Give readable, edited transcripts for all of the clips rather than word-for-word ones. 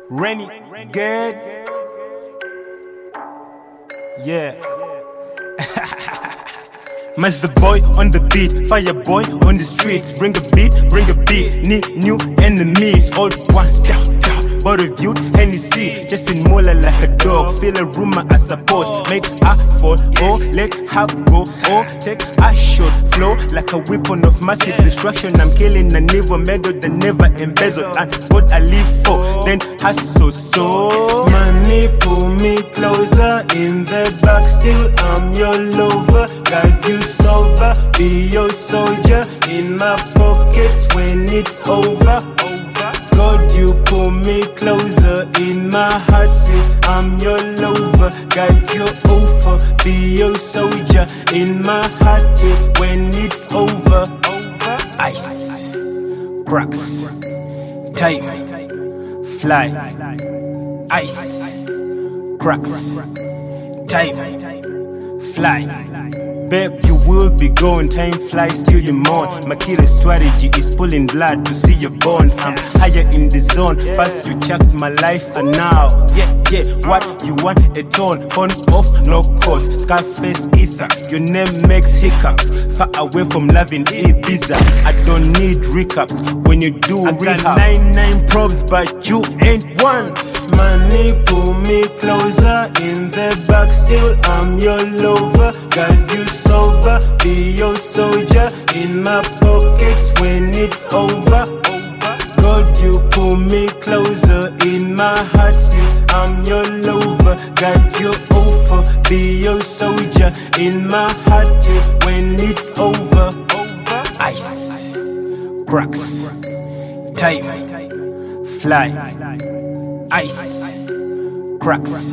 Renegade. Yeah. Match the boy on the beat, fire boy on the streets. Bring a beat, need new enemies. Old ones, but reviewed Hennessy. Just in Mola like a dog, feel a rumor I suppose. Make a fall, oh, let her go, oh, take a shot. Flow like a weapon of massive destruction. I'm killing an evil medal that never embezzled. And what I live for, then hustle so. Money pull me closer, in the back still I'm your lover. Got you sober, be your soldier. In my pockets when it's over. God, you pull me closer. In my heart still I'm your lover. Got you over, be your soldier. In my heart till when it's over. Ice, cracks, time, fly. Ice, cracks, time, fly. Babe, you will be gone, time flies till you mourn. My killer strategy is pulling blood to see your bones. I'm higher in the zone, first you checked my life and now what you want a tone, phone off, no cost. Scarface ether, your name makes hiccups. Far away from loving Ibiza, I don't need recaps. When you do I got 99 probes but you ain't one. Money pull me closer, in the back still I'm your lover. Got you sober, be your soldier. In my pockets when it's over. God, you pull me closer. In my heart still I'm your lover. Got you over, be your soldier. In my heart till when it's over. Ice, cracks, time, fly. Ice, cracks,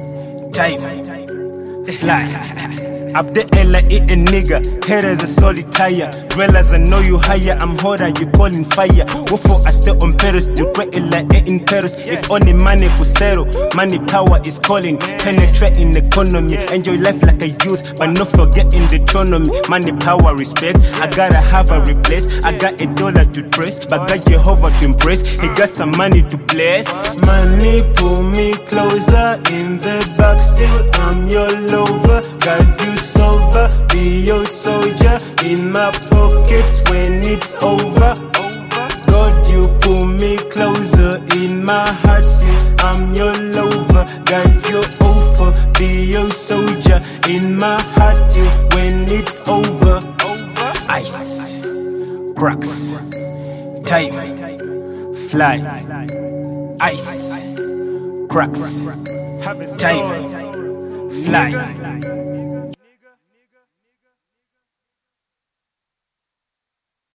time, fly. Up the L, I eat a nigga. Haters are solitaire. Dwellers, I know you higher. I'm hotter, you calling fire. Wherefore I stay on Paris. You great like in Paris. If only money could settle. Money power is calling. Penetrate in economy. Enjoy life like a youth, but not forgetting the autonomy. Money, power, respect. I gotta have a replace. I got $1 to trace, but got Jehovah to impress. He got some money to bless. Money pull me closer. In the back still I'm your lover. Got you sober, be your soldier. In my pockets when it's over. God, you pull me closer. In my heart still I'm your lover. Got you over, be your soldier. In my heart till when it's over. Ice, cracks, time, fly. Ice, cracks, time, fly.